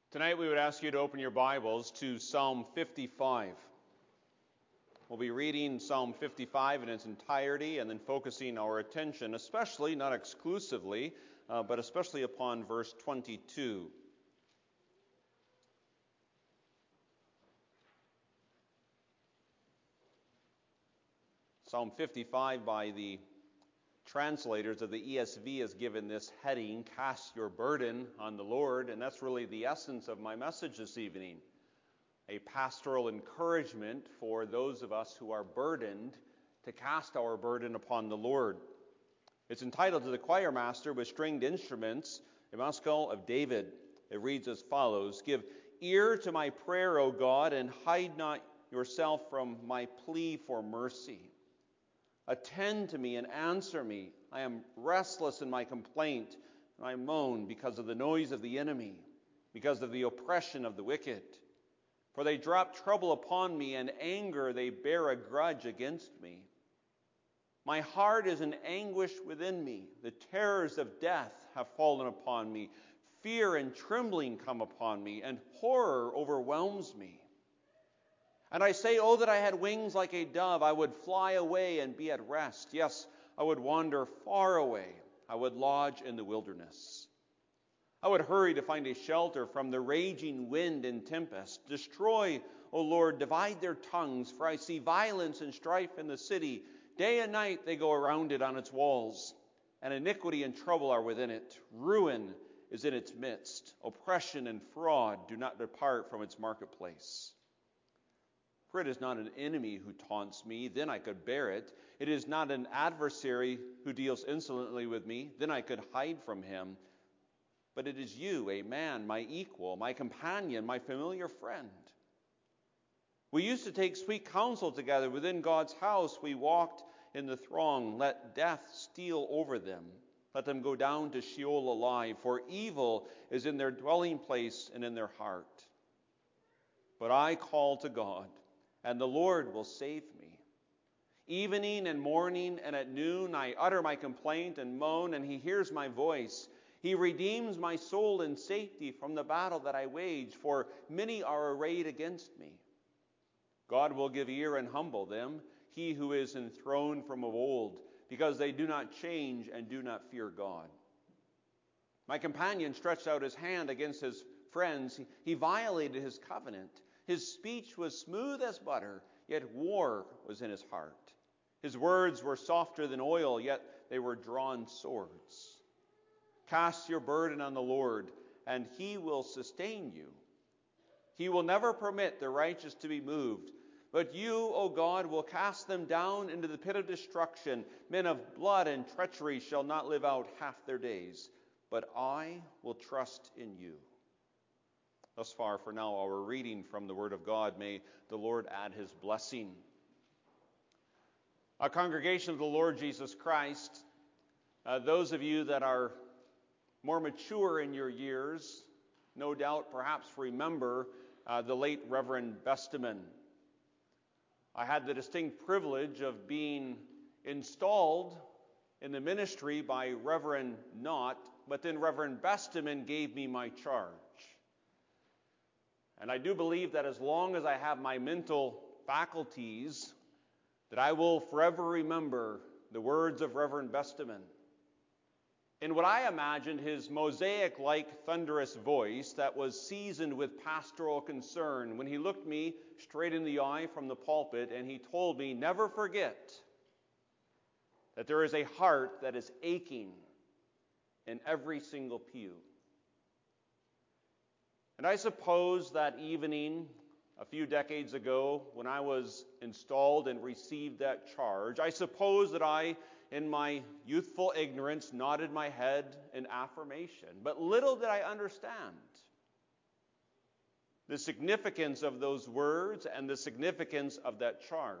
Tonight we would ask you to open your Bibles to Psalm 55. We'll be reading Psalm 55 in its entirety and then focusing our attention, especially, not exclusively, but especially upon verse 22. Psalm 55 by the translators of the ESV has given this heading, Cast Your Burden on the Lord, and that's really the essence of my message this evening. A pastoral encouragement for those of us who are burdened to cast our burden upon the Lord. It's entitled To the Choir Master with Stringed Instruments, a Maskil of David. It reads as follows: Give ear to my prayer, O God, and hide not yourself from my plea for mercy. Attend to me and answer me. I am restless in my complaint, and I moan because of the noise of the enemy, because of the oppression of the wicked. For they drop trouble upon me, and anger they bear a grudge against me. My heart is in anguish within me. The terrors of death have fallen upon me. Fear and trembling come upon me, and horror overwhelms me. And I say, oh, that I had wings like a dove, I would fly away and be at rest. Yes, I would wander far away. I would lodge in the wilderness. I would hurry to find a shelter from the raging wind and tempest. Destroy, O Lord, divide their tongues, for I see violence and strife in the city. Day and night they go around it on its walls, and iniquity and trouble are within it. Ruin is in its midst. Oppression and fraud do not depart from its marketplace. For it is not an enemy who taunts me, then I could bear it. It is not an adversary who deals insolently with me, then I could hide from him. But it is you, a man, my equal, my companion, my familiar friend. We used to take sweet counsel together within God's house. We walked in the throng. Let death steal over them. Let them go down to Sheol alive, for evil is in their dwelling place and in their heart. But I call to God, and the Lord will save me. Evening and morning and at noon I utter my complaint and moan, and he hears my voice. He redeems my soul in safety from the battle that I wage, for many are arrayed against me. God will give ear and humble them, he who is enthroned from of old, because they do not change and do not fear God. My companion stretched out his hand against his friends. He violated his covenant. His speech was smooth as butter, yet war was in his heart. His words were softer than oil, yet they were drawn swords. Cast your burden on the Lord, and he will sustain you. He will never permit the righteous to be moved, but you, O God, will cast them down into the pit of destruction. Men of blood and treachery shall not live out half their days, but I will trust in you. Thus far, for now, our reading from the Word of God. May the Lord add his blessing. A congregation of the Lord Jesus Christ, those of you that are more mature in your years, no doubt perhaps remember the late Reverend Besteman. I had the distinct privilege of being installed in the ministry by Reverend Knott, but then Reverend Besteman gave me my charge. And I do believe that as long as I have my mental faculties, that I will forever remember the words of Reverend Besteman. In what I imagined his mosaic-like thunderous voice that was seasoned with pastoral concern, when he looked me straight in the eye from the pulpit and he told me, never forget that there is a heart that is aching in every single pew. And I suppose that evening, a few decades ago, when I was installed and received that charge, I suppose that I, in my youthful ignorance, nodded my head in affirmation. But little did I understand the significance of those words and the significance of that charge.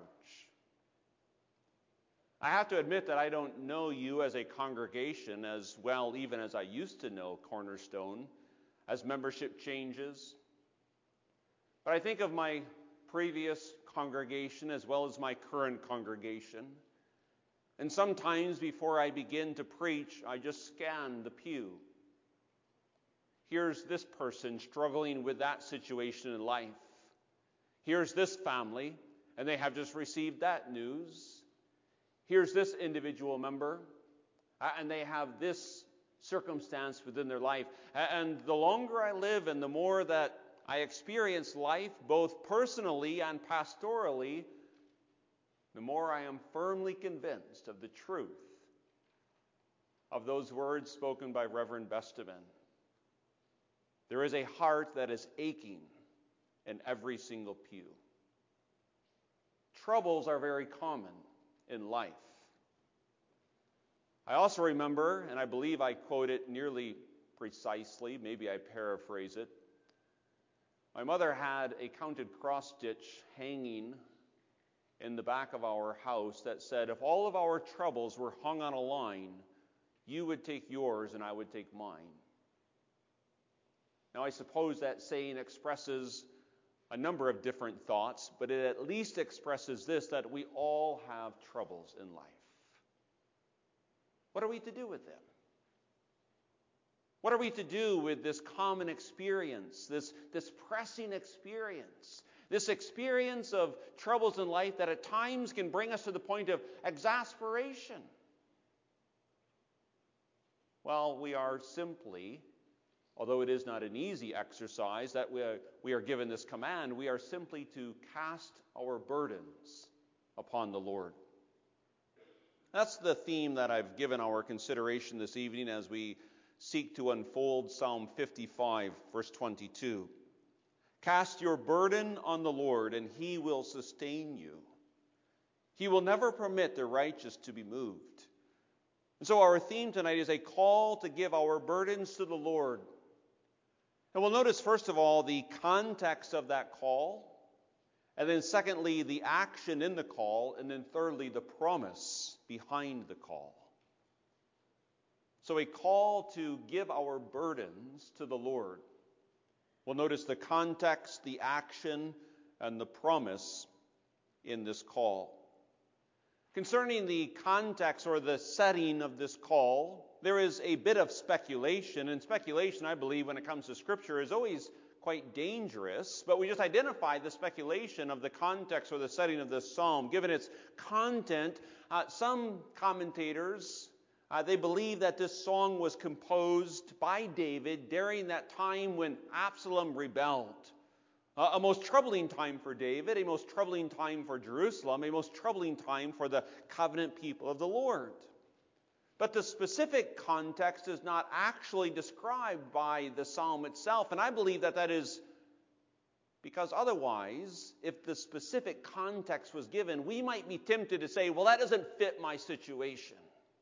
I have to admit that I don't know you as a congregation as well even as I used to know Cornerstone, as membership changes. But I think of my previous congregation as well as my current congregation. And sometimes before I begin to preach, I just scan the pew. Here's this person struggling with that situation in life. Here's this family, and they have just received that news. Here's this individual member, and they have this circumstance within their life. And the longer I live and the more that I experience life, both personally and pastorally, the more I am firmly convinced of the truth of those words spoken by Reverend Bestevan. There is a heart that is aching in every single pew. Troubles are very common in life. I also remember, and I believe I quote it nearly precisely, maybe I paraphrase it. My mother had a counted cross stitch hanging in the back of our house that said, if all of our troubles were hung on a line, you would take yours and I would take mine. Now, I suppose that saying expresses a number of different thoughts, but it at least expresses this, that we all have troubles in life. What are we to do with them? What are we to do with this common experience, this pressing experience, this experience of troubles in life that at times can bring us to the point of exasperation? Well, we are simply, although it is not an easy exercise that we are given this command, we are simply to cast our burdens upon the Lord. That's the theme that I've given our consideration this evening as we seek to unfold Psalm 55, verse 22. Cast your burden on the Lord, and he will sustain you. He will never permit the righteous to be moved. And so our theme tonight is a call to give our burdens to the Lord. And we'll notice, first of all, the context of that call, and then secondly, the action in the call, and then thirdly, the promise behind the call. So a call to give our burdens to the Lord. We'll notice the context, the action, and the promise in this call. Concerning the context or the setting of this call, there is a bit of speculation, and speculation, I believe, when it comes to Scripture is always quite dangerous, but we just identify the speculation of the context or the setting of this psalm. Given its content, some commentators, they believe that this song was composed by David during that time when Absalom rebelled. A most troubling time for David, a most troubling time for Jerusalem, a most troubling time for the covenant people of the Lord. But the specific context is not actually described by the psalm itself, and I believe that that is because otherwise, if the specific context was given, we might be tempted to say, well, that doesn't fit my situation.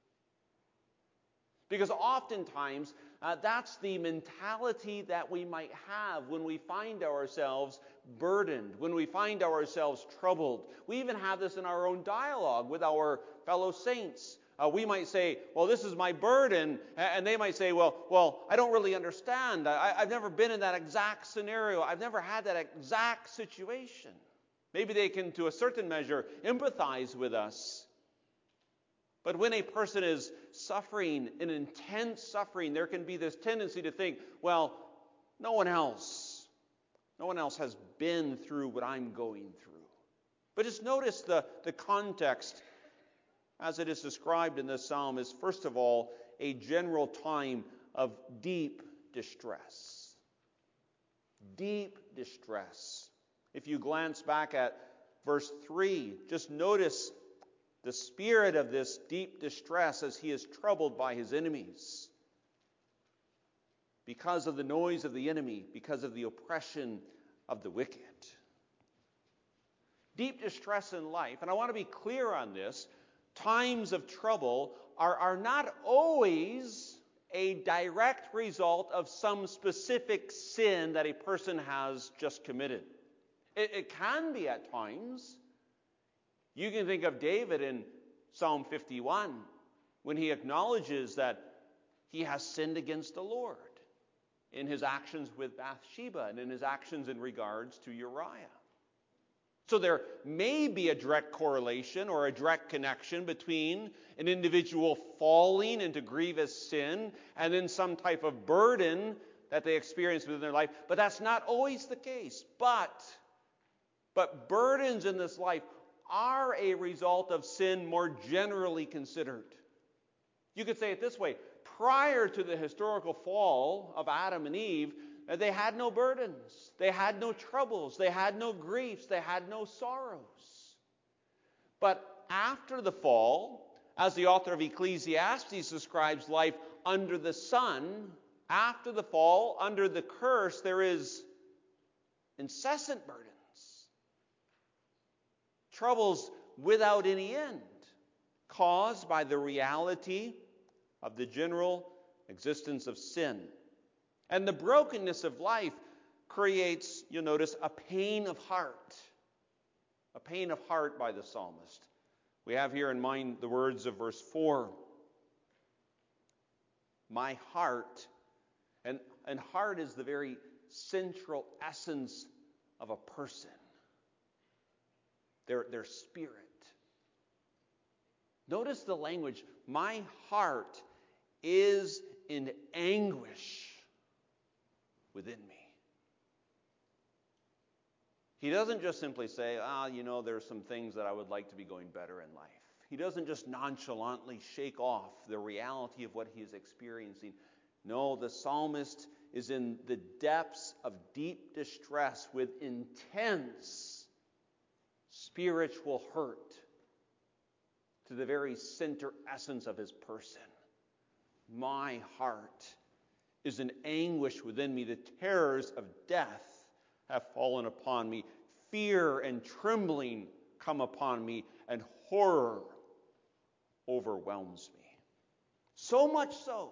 Because oftentimes, that's the mentality that we might have when we find ourselves burdened, when we find ourselves troubled. We even have this in our own dialogue with our fellow saints. We might say, well, this is my burden, and they might say, well, I don't really understand. I've never been in that exact scenario. I've never had that exact situation. Maybe they can, to a certain measure, empathize with us. But when a person is suffering, an intense suffering, there can be this tendency to think, well, no one else has been through what I'm going through. But just notice the context as it is described in this psalm is, first of all, a general time of deep distress. Deep distress. If you glance back at verse 3, just notice the spirit of this deep distress as he is troubled by his enemies. Because of the noise of the enemy, because of the oppression of the wicked. Deep distress in life, and I want to be clear on this, times of trouble are not always a direct result of some specific sin that a person has just committed. It can be at times. You can think of David in Psalm 51 when he acknowledges that he has sinned against the Lord in his actions with Bathsheba and in his actions in regards to Uriah. So there may be a direct correlation or a direct connection between an individual falling into grievous sin and then some type of burden that they experience within their life, but that's not always the case. But burdens in this life are a result of sin more generally considered. You could say it this way. Prior to the historical fall of Adam and Eve, they had no burdens. They had no troubles. They had no griefs. They had no sorrows. But after the fall, as the author of Ecclesiastes describes life under the sun, after the fall, under the curse, there is incessant burdens. Troubles without any end, caused by the reality of the general existence of sin. And the brokenness of life creates, you'll notice, a pain of heart. A pain of heart by the psalmist. We have here in mind the words of verse 4. My heart, and heart is the very central essence of a person. Their spirit. Notice the language. My heart is in anguish within me. He doesn't just simply say, there's some things that I would like to be going better in life. He doesn't just nonchalantly shake off the reality of what he is experiencing. No, the psalmist is in the depths of deep distress with intense spiritual hurt to the very center essence of his person. My heart is in anguish within me. The terrors of death have fallen upon me. Fear and trembling come upon me, and horror overwhelms me. So much so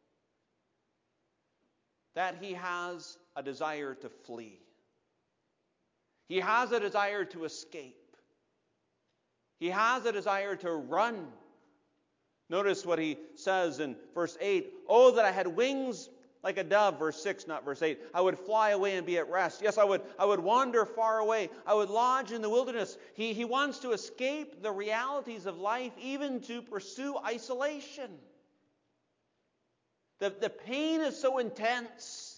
that he has a desire to flee. He has a desire to escape. He has a desire to run. Notice what he says in verse 8. Oh, that I had wings like a dove, verse 6, not verse 8. I would fly away and be at rest. Yes, I would wander far away. I would lodge in the wilderness. He wants to escape the realities of life, even to pursue isolation. The pain is so intense,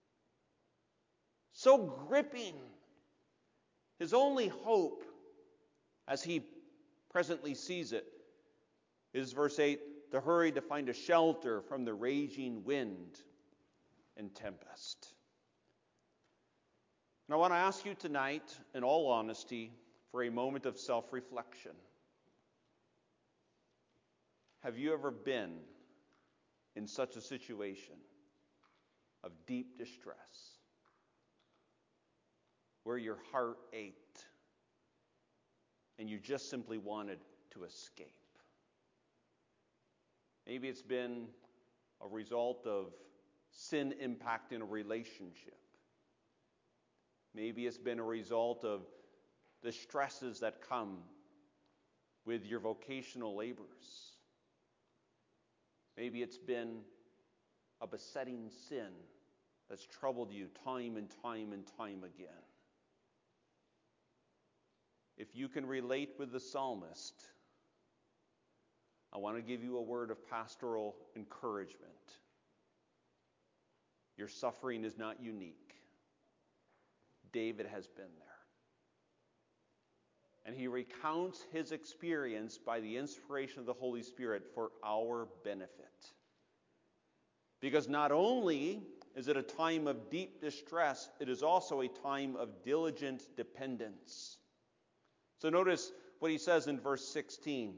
so gripping. His only hope, as he presently sees it, is verse 8, to hurry to find a shelter from the raging wind and tempest. And I want to ask you tonight, in all honesty, for a moment of self-reflection. Have you ever been in such a situation of deep distress where your heart ached and you just simply wanted to escape? Maybe it's been a result of sin impacting a relationship. Maybe it's been a result of the stresses that come with your vocational labors. Maybe it's been a besetting sin that's troubled you time and time and time again. If you can relate with the psalmist, I want to give you a word of pastoral encouragement. Your suffering is not unique. David has been there. And he recounts his experience by the inspiration of the Holy Spirit for our benefit. Because not only is it a time of deep distress, it is also a time of diligent dependence. So notice what he says in verse 16.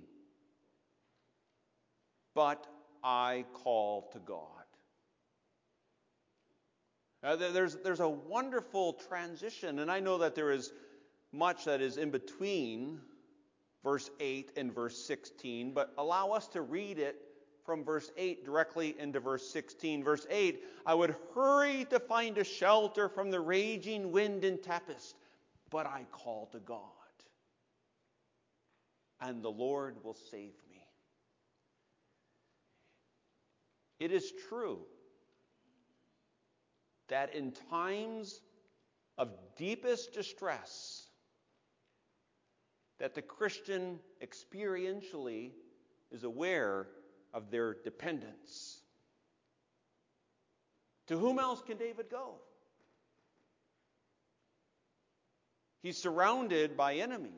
But I call to God. There's a wonderful transition, and I know that there is much that is in between verse 8 and verse 16, but allow us to read it from verse 8 directly into verse 16. Verse 8, I would hurry to find a shelter from the raging wind and tempest, but I call to God, and the Lord will save me. It is true that in times of deepest distress, that the Christian experientially is aware of their dependence. To whom else can David go? He's surrounded by enemies.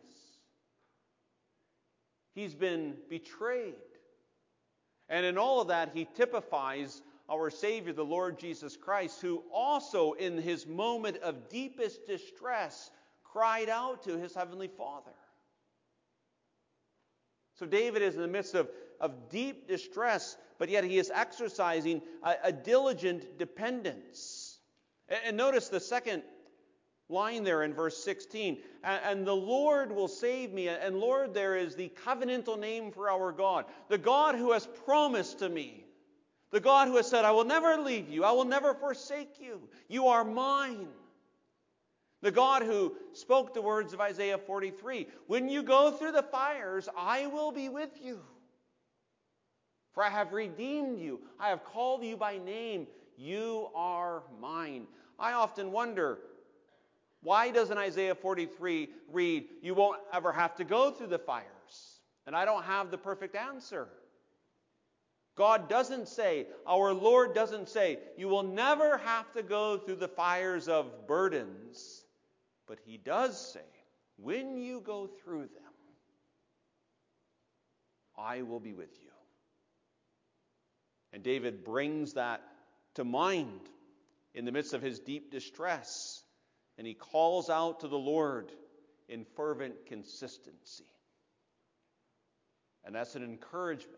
He's been betrayed. And in all of that, he typifies our Savior, the Lord Jesus Christ, who also in his moment of deepest distress cried out to his heavenly Father. So David is in the midst of deep distress, but yet he is exercising a diligent dependence. And notice the second line there in verse 16. And the Lord will save me. And Lord there is the covenantal name for our God. The God who has promised to me. The God who has said, I will never leave you. I will never forsake you. You are mine. The God who spoke the words of Isaiah 43. When you go through the fires, I will be with you. For I have redeemed you. I have called you by name. You are mine. I often wonder, why doesn't Isaiah 43 read, you won't ever have to go through the fires? And I don't have the perfect answer. God doesn't say, our Lord doesn't say, you will never have to go through the fires of burdens. But he does say, when you go through them, I will be with you. And David brings that to mind in the midst of his deep distress. And he calls out to the Lord in fervent consistency. And that's an encouragement.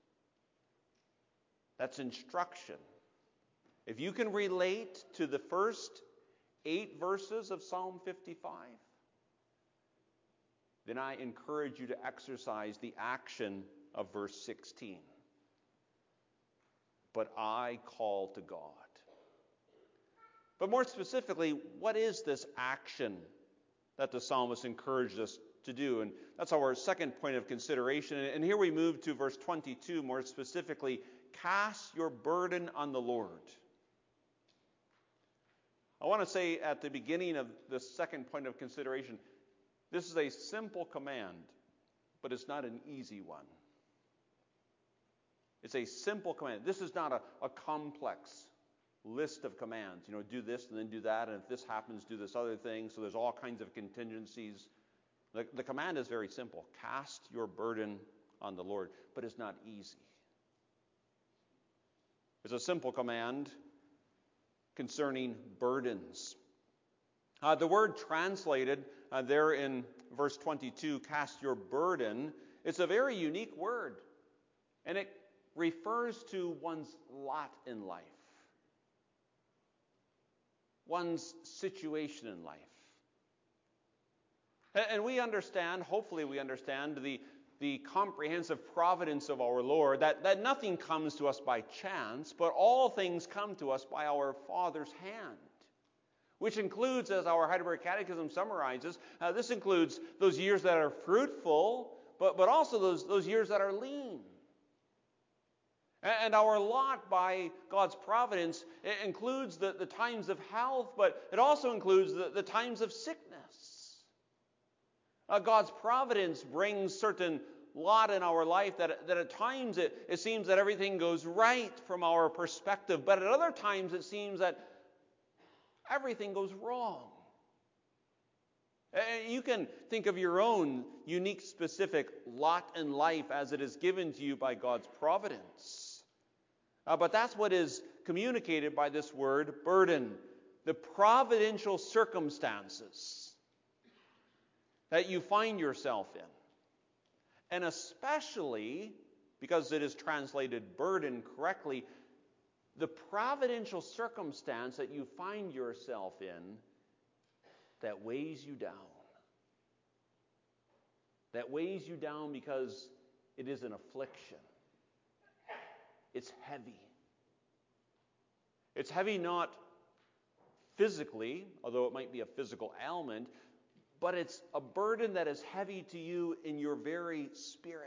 That's instruction. If you can relate to the first 8 verses of Psalm 55, then I encourage you to exercise the action of verse 16. But I call to God. But more specifically, what is this action that the psalmist encouraged us to do? And that's our second point of consideration. And here we move to verse 22, more specifically, cast your burden on the Lord. I want to say at the beginning of the second point of consideration, this is a simple command, but it's not an easy one. It's a simple command. This is not a complex list of commands. You know, do this and then do that, and if this happens, do this other thing. So there's all kinds of contingencies. The command is very simple. Cast your burden on the Lord, but it's not easy. It's a simple command concerning burdens. The word translated there in verse 22, cast your burden, it's a very unique word. And it refers to one's lot in life. One's situation in life. And we understand, hopefully we understand, the comprehensive providence of our Lord, that nothing comes to us by chance, but all things come to us by our Father's hand. Which includes, as our Heidelberg Catechism summarizes, this includes those years that are fruitful, but also those years that are lean. And our lot by God's providence includes the times of health, but it also includes the times of sickness. God's providence brings certain lot in our life that at times it seems that everything goes right from our perspective, but at other times it seems that everything goes wrong. You can think of your own unique, specific lot in life as it is given to you by God's providence. But that's what is communicated by this word, burden. The providential circumstances that you find yourself in. And especially, because it is translated burden correctly, the providential circumstance that you find yourself in that weighs you down. That weighs you down because it is an affliction. It's heavy. It's heavy not physically, although it might be a physical ailment, but it's a burden that is heavy to you in your very spirit.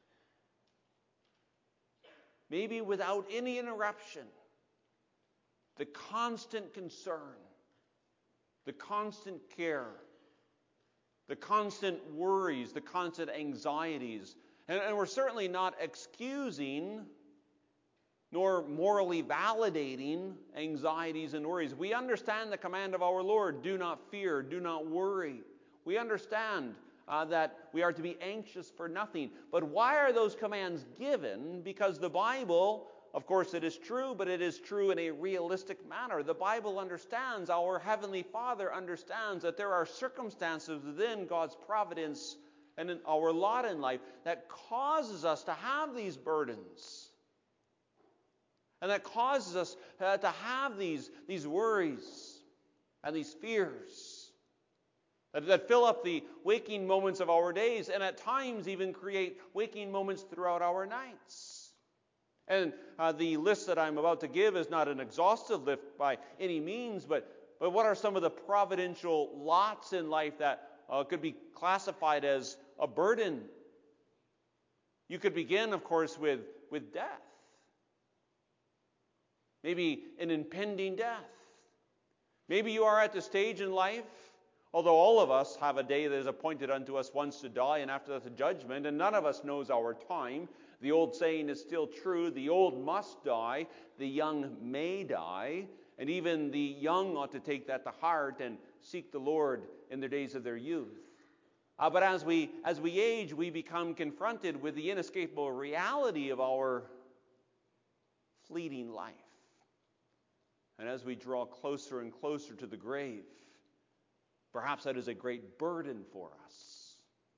Maybe without any interruption, the constant concern, the constant care, the constant worries, the constant anxieties. And we're certainly not excusing nor morally validating anxieties and worries. We understand the command of our Lord, do not fear, do not worry. We understand that we are to be anxious for nothing. But why are those commands given? Because the Bible, of course it is true, but it is true in a realistic manner. The Bible understands, our Heavenly Father understands that there are circumstances within God's providence and in our lot in life that causes us to have these burdens. And that causes us to have these worries and these fears that fill up the waking moments of our days, and at times even create waking moments throughout our nights. And the list that I'm about to give is not an exhaustive list by any means, but what are some of the providential lots in life that could be classified as a burden? You could begin, of course, with death. Maybe an impending death. Maybe you are at the stage in life, although all of us have a day that is appointed unto us once to die, and after that the judgment, and none of us knows our time. The old saying is still true, the old must die, the young may die, and even the young ought to take that to heart and seek the Lord in the days of their youth. But as we age, we become confronted with the inescapable reality of our fleeting life. And as we draw closer and closer to the grave, perhaps that is a great burden for us.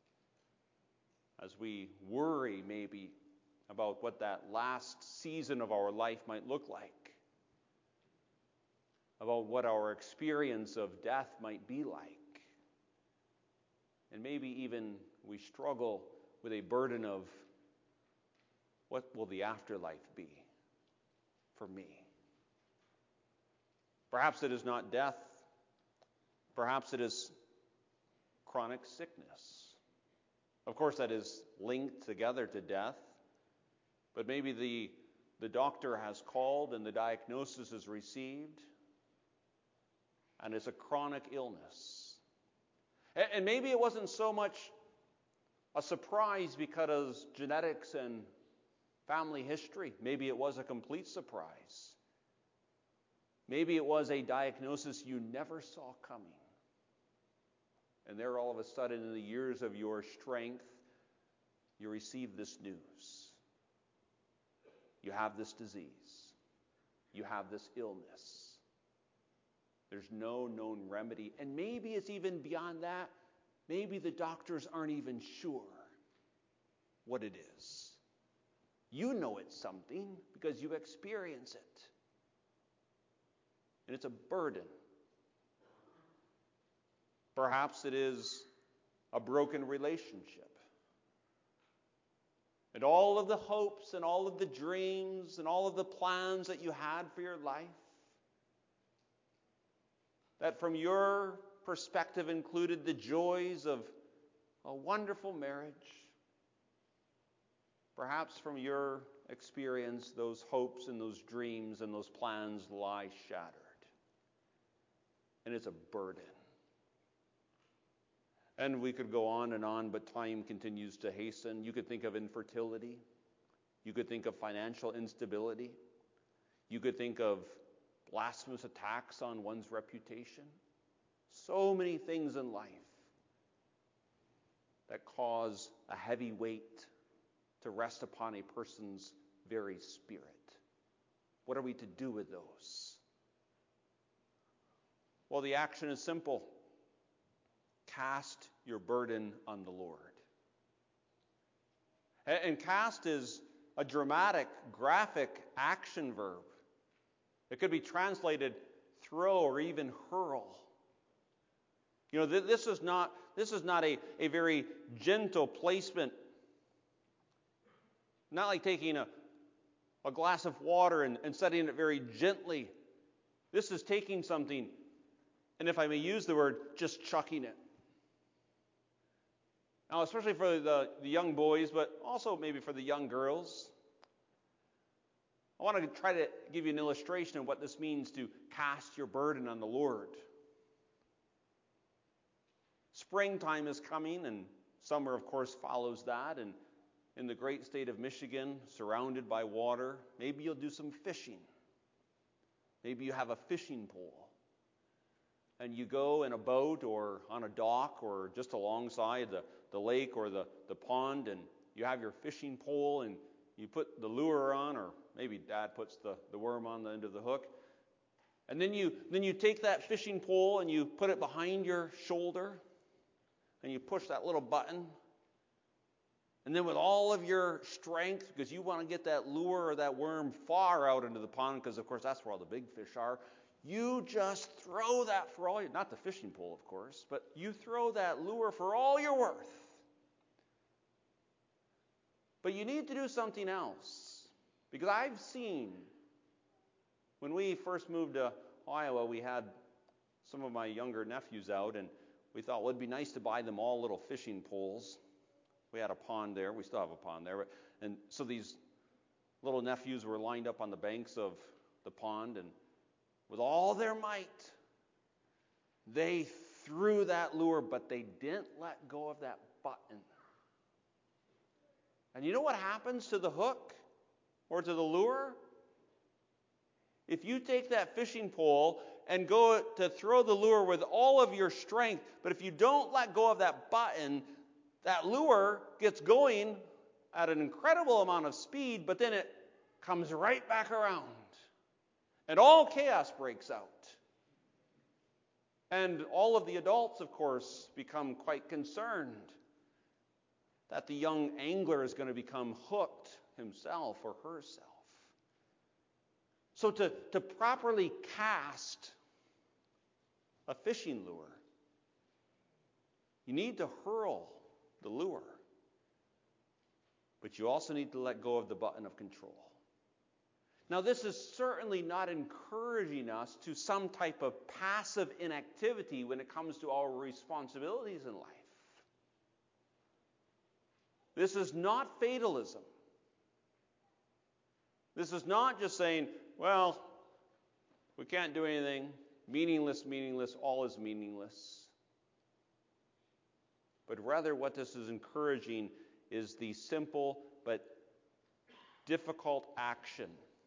As we worry maybe about what that last season of our life might look like, about what our experience of death might be like. And maybe even we struggle with a burden of what will the afterlife be for me? Perhaps it is not death. Perhaps it is chronic sickness. Of course, that is linked together to death. But maybe the doctor has called and the diagnosis is received, and it's a chronic illness. And maybe it wasn't so much a surprise because of genetics and family history. Maybe it was a complete surprise. Maybe it was a diagnosis you never saw coming. And there all of a sudden, in the years of your strength, you receive this news. You have this disease. You have this illness. There's no known remedy. And maybe it's even beyond that. Maybe the doctors aren't even sure what it is. You know it's something because you experience it. And it's a burden. Perhaps it is a broken relationship. And all of the hopes and all of the dreams and all of the plans that you had for your life, that from your perspective included the joys of a wonderful marriage, perhaps from your experience, those hopes and those dreams and those plans lie shattered. And it's a burden. And we could go on, but time continues to hasten. You could think of infertility. You could think of financial instability. You could think of blasphemous attacks on one's reputation. So many things in life that cause a heavy weight to rest upon a person's very spirit. What are we to do with those? Well, the action is simple. Cast your burden on the Lord. And cast is a dramatic, graphic action verb. It could be translated throw or even hurl. You know, this is not a very gentle placement. Not like taking a glass of water and setting it very gently. This is taking something, and if I may use the word, just chucking it. Now, especially for the young boys, but also maybe for the young girls, I want to try to give you an illustration of what this means to cast your burden on the Lord. Springtime is coming, and summer, of course, follows that. And in the great state of Michigan, surrounded by water. Maybe you'll do some fishing. Maybe you have a fishing pole. And you go in a boat or on a dock or just alongside the lake or the pond, and you have your fishing pole and you put the lure on, or maybe Dad puts the worm on the end of the hook. And then you take that fishing pole and you put it behind your shoulder and you push that little button. And then with all of your strength, because you want to get that lure or that worm far out into the pond, because of course that's where all the big fish are, you just throw that for all your, not the fishing pole of course, but you throw that lure for all you're worth. But you need to do something else. Because I've seen, when we first moved to Iowa, we had some of my younger nephews out, and we thought, well, it'd be nice to buy them all little fishing poles. We had a pond there. We still have a pond there. And so these little nephews were lined up on the banks of the pond, and with all their might, they threw that lure, but they didn't let go of that button. And you know what happens to the hook or to the lure? If you take that fishing pole and go to throw the lure with all of your strength, but if you don't let go of that button, that lure gets going at an incredible amount of speed, but then it comes right back around. And all chaos breaks out. And all of the adults, of course, become quite concerned that the young angler is going to become hooked himself or herself. So to properly cast a fishing lure, you need to hurl the lure. But you also need to let go of the button of control. Now, this is certainly not encouraging us to some type of passive inactivity when it comes to our responsibilities in life. This is not fatalism. This is not just saying, well, we can't do anything. Meaningless, all is meaningless. But rather what this is encouraging is the simple but difficult action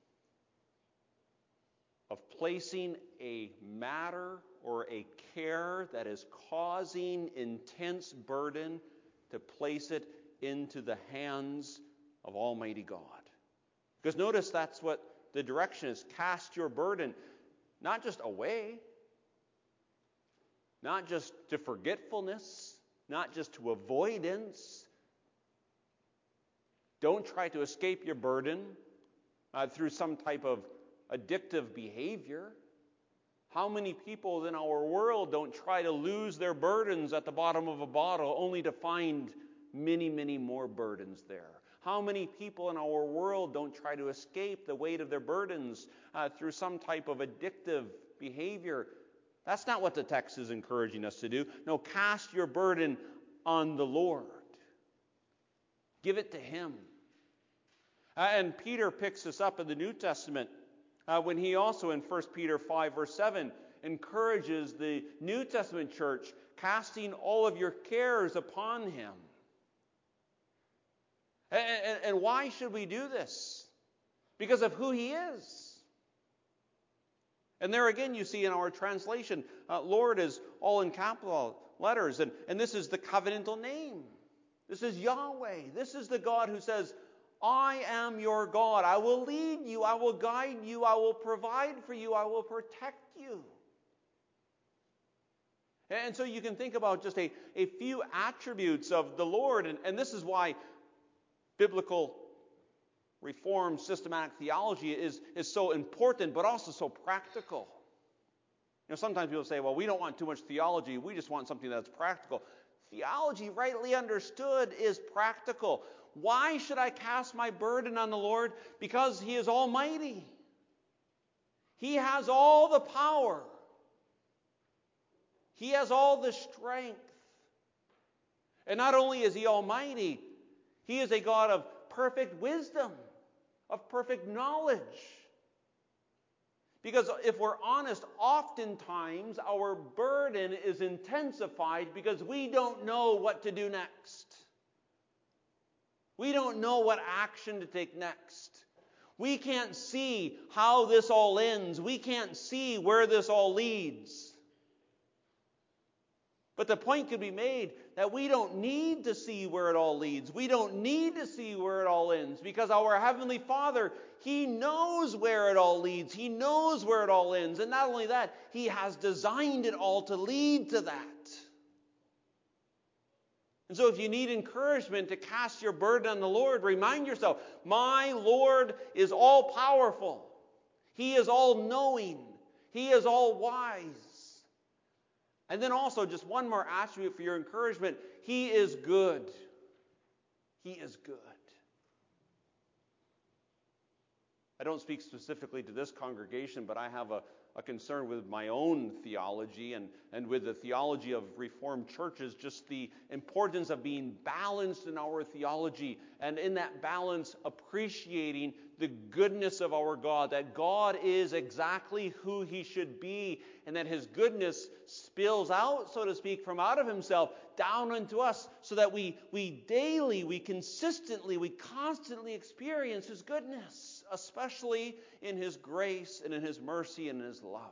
of placing a matter or a care that is causing intense burden, to place it into the hands of Almighty God. Because notice that's what the direction is. Cast your burden, not just away, not just to forgetfulness, not just to avoidance. Don't try to escape your burden through some type of addictive behavior. How many people in our world don't try to lose their burdens at the bottom of a bottle only to find many, many more burdens there? How many people in our world don't try to escape the weight of their burdens through some type of addictive behavior? That's not what the text is encouraging us to do. No, cast your burden on the Lord. Give it to Him. And Peter picks this up in the New Testament when he also in 1 Peter 5 verse 7 encourages the New Testament church, casting all of your cares upon Him. And why should we do this? Because of who He is. And there again you see in our translation, Lord is all in capital letters. And this is the covenantal name. This is Yahweh. This is the God who says, I am your God. I will lead you. I will guide you. I will provide for you. I will protect you. And so you can think about just a few attributes of the Lord. And this is why biblical Reformed systematic theology is so important, but also so practical. You know, sometimes people say, well, we don't want too much theology. We just want something that's practical. Theology, rightly understood, is practical. Why should I cast my burden on the Lord? Because He is almighty. He has all the power. He has all the strength. And not only is He almighty, He is a God of perfect wisdom, of perfect knowledge. Because if we're honest, oftentimes our burden is intensified because we don't know what to do next. We don't know what action to take next. We can't see how this all ends. We can't see where this all leads. But the point could be made that we don't need to see where it all leads. We don't need to see where it all ends, because our Heavenly Father, He knows where it all leads. He knows where it all ends. And not only that, He has designed it all to lead to that. And so if you need encouragement to cast your burden on the Lord, remind yourself, my Lord is all powerful. He is all knowing. He is all wise. And then also, just one more attribute for your encouragement. He is good. He is good. I don't speak specifically to this congregation, but I have a concern with my own theology and with the theology of Reformed churches, just the importance of being balanced in our theology, and in that balance appreciating the goodness of our God, that God is exactly who He should be, and that His goodness spills out, so to speak, from out of Himself down into us, so that we daily, we consistently, we constantly experience His goodness, especially in His grace and in His mercy and in His love.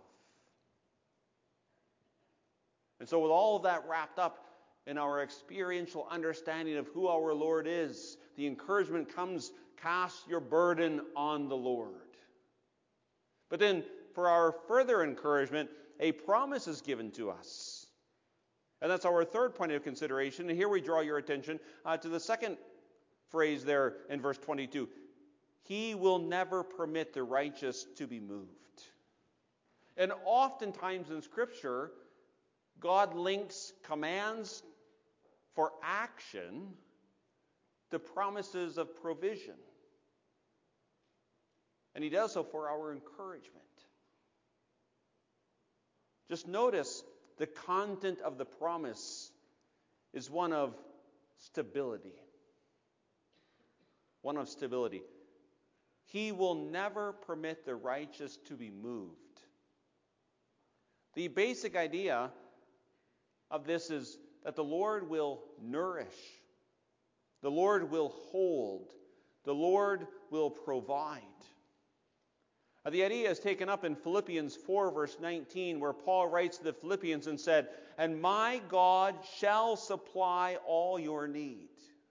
And so with all of that wrapped up in our experiential understanding of who our Lord is, the encouragement comes, cast your burden on the Lord. But then, for our further encouragement, a promise is given to us. And that's our third point of consideration. And here we draw your attention to the second phrase there in verse 22. He will never permit the righteous to be moved. And oftentimes in Scripture, God links commands for action to promises of provision. And He does so for our encouragement. Just notice the content of the promise is one of stability. One of stability. He will never permit the righteous to be moved. The basic idea of this is that the Lord will nourish. The Lord will hold. The Lord will provide. The idea is taken up in Philippians 4, verse 19, where Paul writes to the Philippians and said, "And my God shall supply all your need."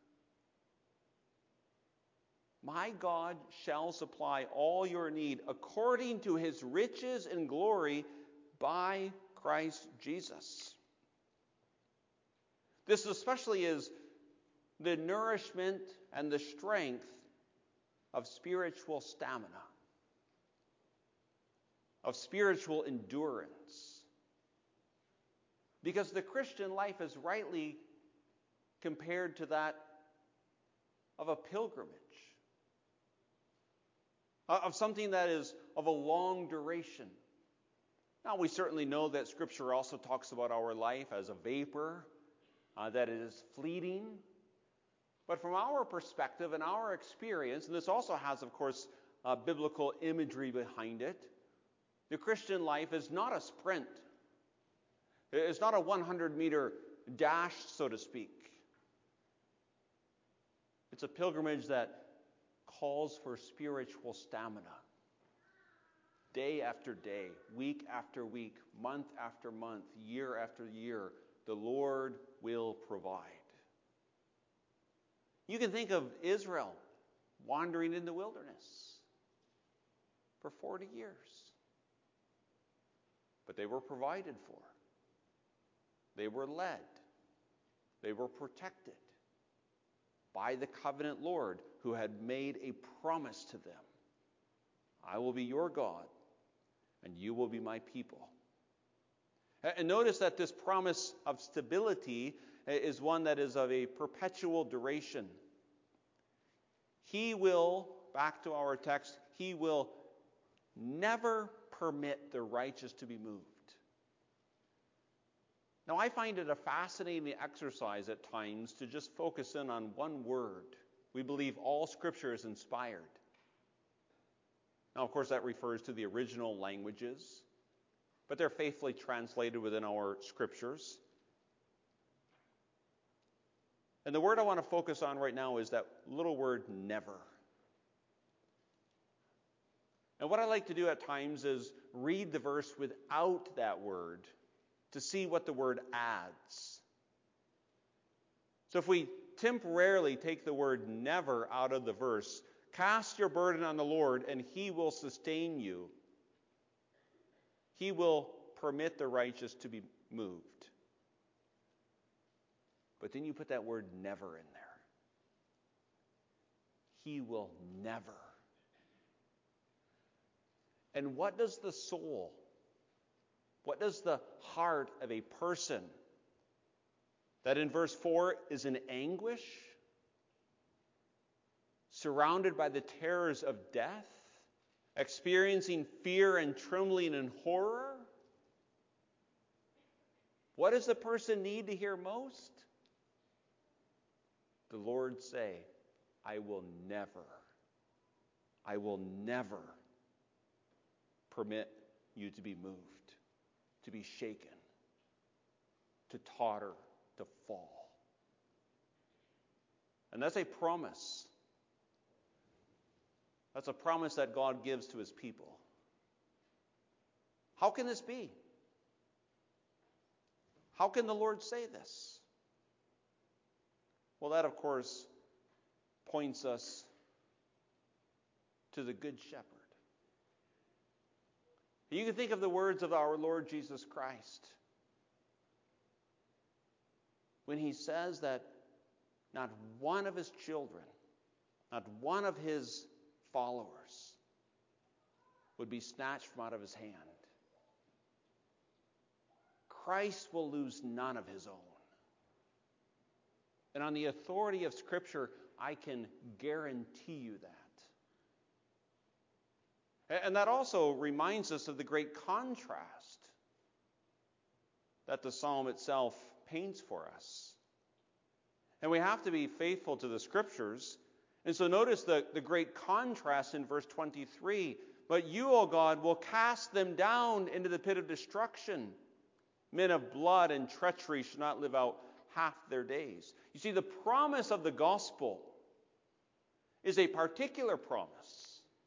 My God shall supply all your need according to His riches and glory by Christ Jesus. This especially is the nourishment and the strength of spiritual stamina, of spiritual endurance. Because the Christian life is rightly compared to that of a pilgrimage, of something that is of a long duration. Now, we certainly know that Scripture also talks about our life as a vapor, that it is fleeting. But from our perspective and our experience, and this also has, of course, biblical imagery behind it, the Christian life is not a sprint. It's not a 100-meter dash, so to speak. It's a pilgrimage that calls for spiritual stamina. Day after day, week after week, month after month, year after year, the Lord will provide. You can think of Israel wandering in the wilderness for 40 years. But they were provided for. They were led. They were protected by the covenant Lord who had made a promise to them. I will be your God, and you will be my people. And notice that this promise of stability is one that is of a perpetual duration. He will, back to our text, He will never permit the righteous to be moved. Now, I find it a fascinating exercise at times to just focus in on one word. We believe all Scripture is inspired. Now, of course, that refers to the original languages, but they're faithfully translated within our Scriptures. And the word I want to focus on right now is that little word never. And what I like to do at times is read the verse without that word to see what the word adds. So if we temporarily take the word never out of the verse, cast your burden on the Lord and He will sustain you. He will permit the righteous to be moved. But then you put that word never in there. He will never. And what does the soul, what does the heart of a person that in verse 4 is in anguish, surrounded by the terrors of death, experiencing fear and trembling and horror? What does the person need to hear most? The Lord say, I will never permit you to be moved, to be shaken, to totter, to fall. And that's a promise. That's a promise that God gives to His people. How can this be? How can the Lord say this? Well, that, of course, points us to the Good Shepherd. You can think of the words of our Lord Jesus Christ when He says that not one of His children, not one of His followers would be snatched from out of His hand. Christ will lose none of His own. And on the authority of Scripture, I can guarantee you that. And that also reminds us of the great contrast that the psalm itself paints for us. And we have to be faithful to the Scriptures. And so notice the great contrast in verse 23. But you, O God, will cast them down into the pit of destruction. Men of blood and treachery shall not live out half their days. You see, the promise of the gospel is a particular promise.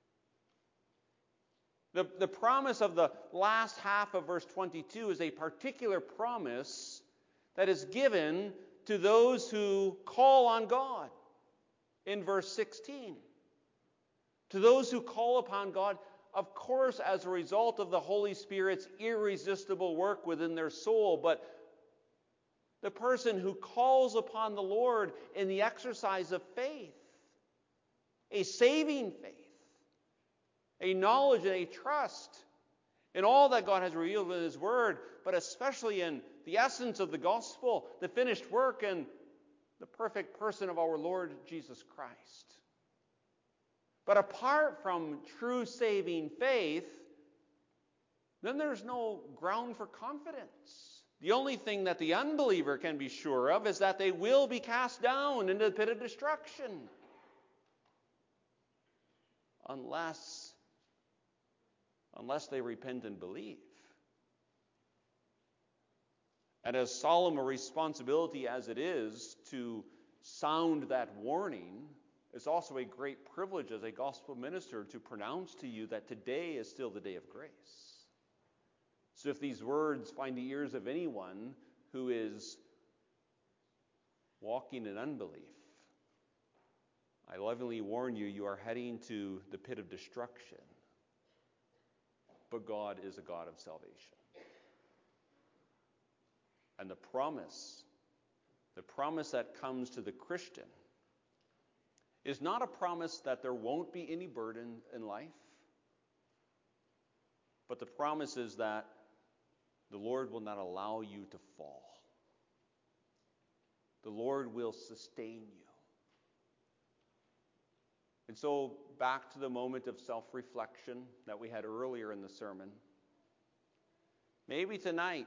The promise of the last half of verse 22 is a particular promise that is given to those who call on God in verse 16. To those who call upon God, of course, as a result of the Holy Spirit's irresistible work within their soul, but the person who calls upon the Lord in the exercise of faith, a saving faith, a knowledge and a trust in all that God has revealed in His Word, but especially in the essence of the gospel, the finished work and the perfect person of our Lord Jesus Christ. But apart from true saving faith, then there's no ground for confidence. The only thing that the unbeliever can be sure of is that they will be cast down into the pit of destruction. Unless they repent and believe. And as solemn a responsibility as it is to sound that warning, it's also a great privilege as a gospel minister to pronounce to you that today is still the day of grace. So if these words find the ears of anyone who is walking in unbelief, I lovingly warn you, you are heading to the pit of destruction. But God is a God of salvation. And the promise that comes to the Christian is not a promise that there won't be any burden in life, but the promise is that the Lord will not allow you to fall. The Lord will sustain you. And so, back to the moment of self-reflection that we had earlier in the sermon. Maybe tonight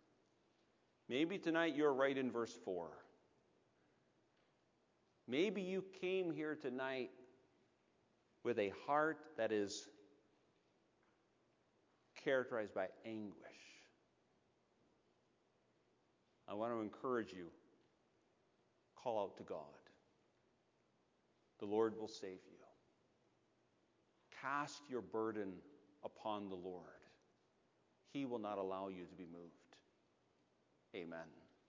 you're right in verse 4. Maybe you came here tonight with a heart that is characterized by anguish. I want to encourage you. call out to God. The Lord will save you. Cast your burden upon the Lord. He will not allow you to be moved. Amen.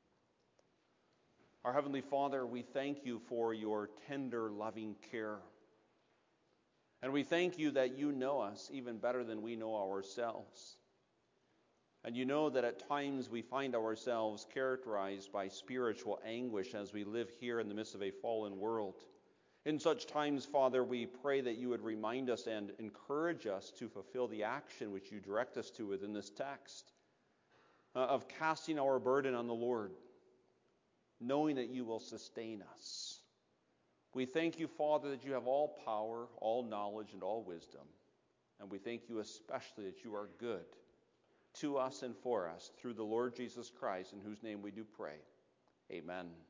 Our Heavenly Father, we thank you for your tender, loving care. And we thank you that you know us even better than we know ourselves. And you know that at times we find ourselves characterized by spiritual anguish as we live here in the midst of a fallen world. In such times, Father, we pray that you would remind us and encourage us to fulfill the action which you direct us to within this text, of casting our burden on the Lord, knowing that you will sustain us. We thank you, Father, that you have all power, all knowledge, and all wisdom. And we thank you especially that you are good to us and for us through the Lord Jesus Christ, in whose name we do pray. Amen.